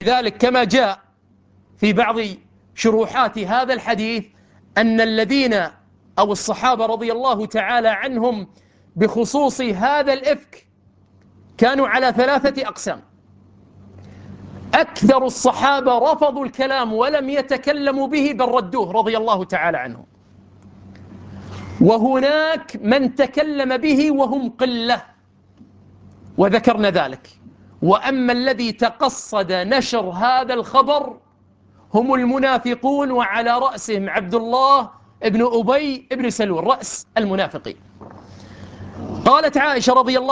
لذلك كما جاء في بعض شروحات هذا الحديث أن الذين أو الصحابة رضي الله تعالى عنهم بخصوص هذا الإفك كانوا على 3 أقسام. أكثر الصحابة رفضوا الكلام ولم يتكلموا به بل ردوه رضي الله تعالى عنهم، وهناك من تكلم به وهم قلة وذكرنا ذلك. وأما الذي تقصد نشر هذا الخبر هم المنافقون، وعلى رأسهم عبد الله بن أبي بن سلول رأس المنافقين. قالت عائشة رضي الله